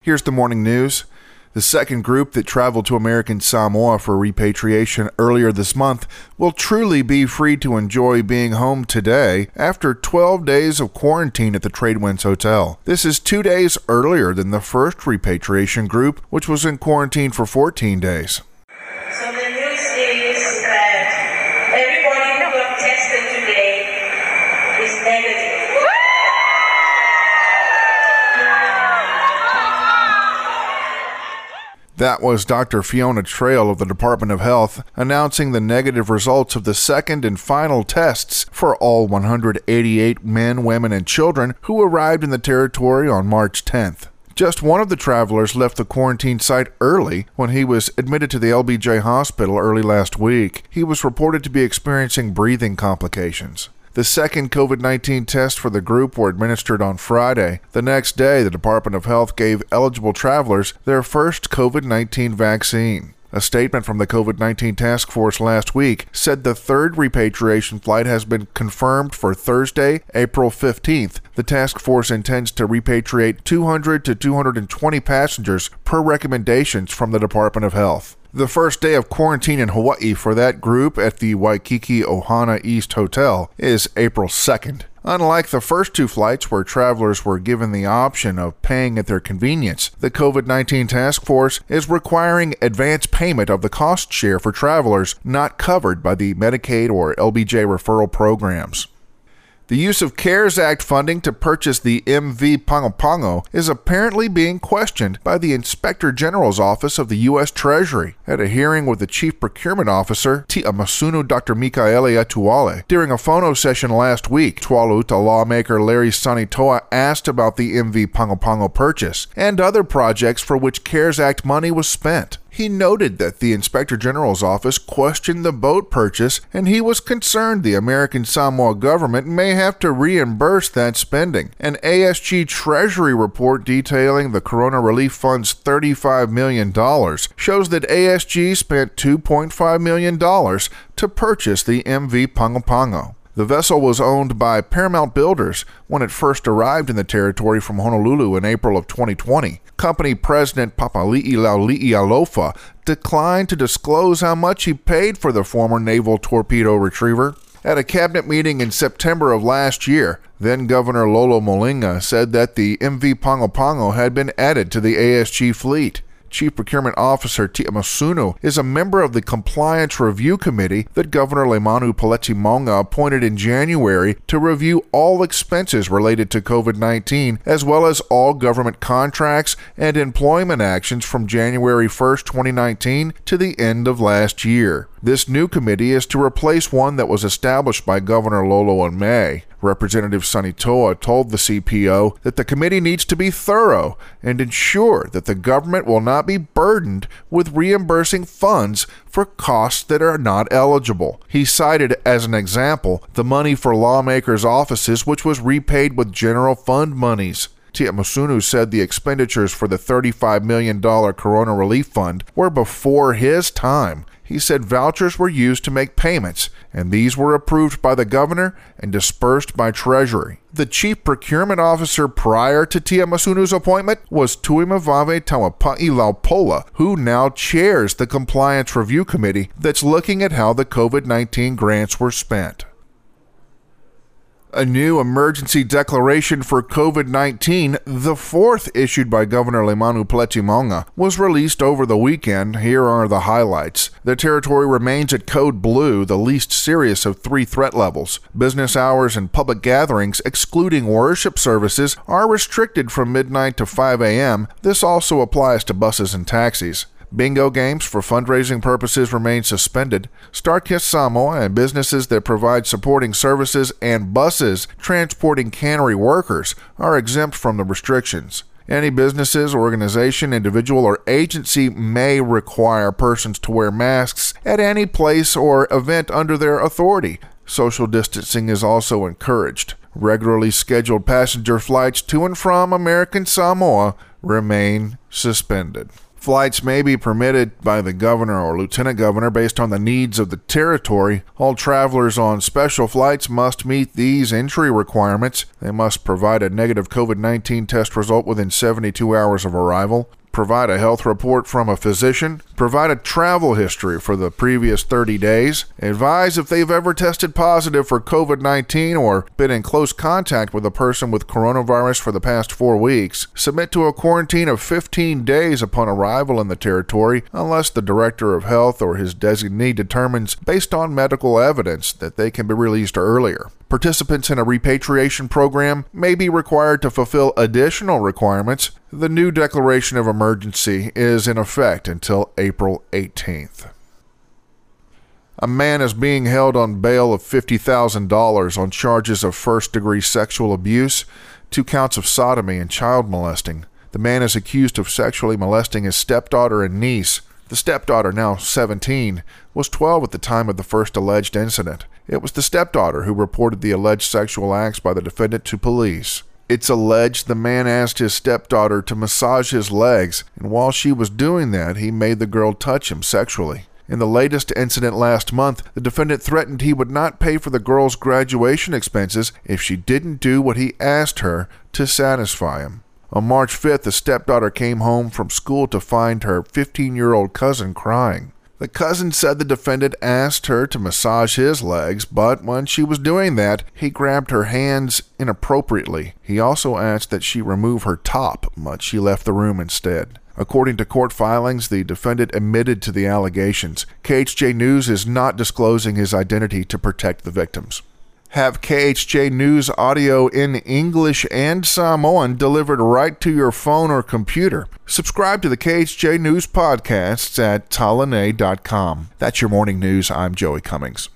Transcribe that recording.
Here's the morning news. The second group that traveled to American Samoa for repatriation earlier this month will truly be free to enjoy being home today after 12 days of quarantine at the Tradewinds Hotel. This is 2 days earlier than the first repatriation group, which was in quarantine for 14 days. So the news is that everybody who got tested today is negative. That was Dr. Fiona Trail of the Department of Health announcing the negative results of the second and final tests for all 188 men, women, and children who arrived in the territory on March 10th. Just one of the travelers left the quarantine site early when he was admitted to the LBJ hospital early last week. He was reported to be experiencing breathing complications. The second COVID-19 tests for the group were administered on Friday. The next day, the Department of Health gave eligible travelers their first COVID-19 vaccine. A statement from the COVID-19 task force last week said the third repatriation flight has been confirmed for Thursday, April 15th. The task force intends to repatriate 200 to 220 passengers per recommendations from the Department of Health. The first day of quarantine in Hawaii for that group at the Waikiki Ohana East Hotel is April 2nd. Unlike the first two flights where travelers were given the option of paying at their convenience, the COVID-19 task force is requiring advance payment of the cost share for travelers not covered by the Medicaid or LBJ referral programs. The use of CARES Act funding to purchase the MV Pago is apparently being questioned by the Inspector General's Office of the U.S. Treasury. At a hearing with the Chief Procurement Officer, Tia Masunu Dr. Mikaele Atuale, during a phono session last week, Tualuta lawmaker Larry Sanitoa asked about the MV Pago purchase and other projects for which CARES Act money was spent. He noted that the Inspector General's office questioned the boat purchase, and he was concerned the American Samoa government may have to reimburse that spending. An ASG Treasury report detailing the Corona Relief Fund's $35 million shows that ASG spent $2.5 million to purchase the MV Pago. The vessel was owned by Paramount Builders when it first arrived in the territory from Honolulu in April of 2020. Company president Papali'i Lauli'i Alofa declined to disclose how much he paid for the former naval torpedo retriever. At a cabinet meeting in September of last year, then-Governor Lolo Molinga said that the MV Pago had been added to the ASG fleet. Chief Procurement Officer Tia Masunu is a member of the Compliance Review Committee that Governor Leimanu Peletimonga appointed in January to review all expenses related to COVID-19, as well as all government contracts and employment actions from January 1st, 2019 to the end of last year. This new committee is to replace one that was established by Governor Lolo in May. Representative Sanitoa told the CPO that the committee needs to be thorough and ensure that the government will not be burdened with reimbursing funds for costs that are not eligible. He cited as an example the money for lawmakers' offices, which was repaid with general fund monies. Tia Masunu said the expenditures for the $35 million Corona Relief Fund were before his time. He said vouchers were used to make payments, and these were approved by the governor and dispersed by Treasury. The chief procurement officer prior to Tia Masunu's appointment was Tuimavave Tawapa'i Laupola, who now chairs the Compliance Review Committee that's looking at how the COVID-19 grants were spent. A new emergency declaration for COVID-19, the fourth issued by Governor Leimanu Peletimonga, was released over the weekend. Here are the highlights. The territory remains at Code Blue, the least serious of three threat levels. Business hours and public gatherings, excluding worship services, are restricted from midnight to 5 a.m. This also applies to buses and taxis. Bingo games for fundraising purposes remain suspended. StarKist Samoa and businesses that provide supporting services and buses transporting cannery workers are exempt from the restrictions. Any businesses, organization, individual, or agency may require persons to wear masks at any place or event under their authority. Social distancing is also encouraged. Regularly scheduled passenger flights to and from American Samoa remain suspended. Flights may be permitted by the governor or lieutenant governor based on the needs of the territory. All travelers on special flights must meet these entry requirements. They must provide a negative COVID-19 test result within 72 hours of arrival, provide a health report from a physician, provide a travel history for the previous 30 days, advise if they've ever tested positive for COVID-19 or been in close contact with a person with coronavirus for the past 4 weeks, submit to a quarantine of 15 days upon arrival in the territory unless the director of health or his designee determines based on medical evidence that they can be released earlier. Participants in a repatriation program may be required to fulfill additional requirements. The new declaration of emergency is in effect until April 18th. A man is being held on bail of $50,000 on charges of first-degree sexual abuse, 2 counts of sodomy, and child molesting. The man is accused of sexually molesting his stepdaughter and niece. The stepdaughter, now 17, was 12 at the time of the first alleged incident. It was the stepdaughter who reported the alleged sexual acts by the defendant to police. It's alleged the man asked his stepdaughter to massage his legs, and while she was doing that, he made the girl touch him sexually. In the latest incident last month, the defendant threatened he would not pay for the girl's graduation expenses if she didn't do what he asked her to satisfy him. On March 5th, the stepdaughter came home from school to find her 15-year-old cousin crying. The cousin said the defendant asked her to massage his legs, but when she was doing that, he grabbed her hands inappropriately. He also asked that she remove her top, but she left the room instead. According to court filings, the defendant admitted to the allegations. KHJ News is not disclosing his identity to protect the victims. Have KHJ News audio in English and Samoan delivered right to your phone or computer. Subscribe to the KHJ News podcasts at talane.com. That's your morning news. I'm Joey Cummings.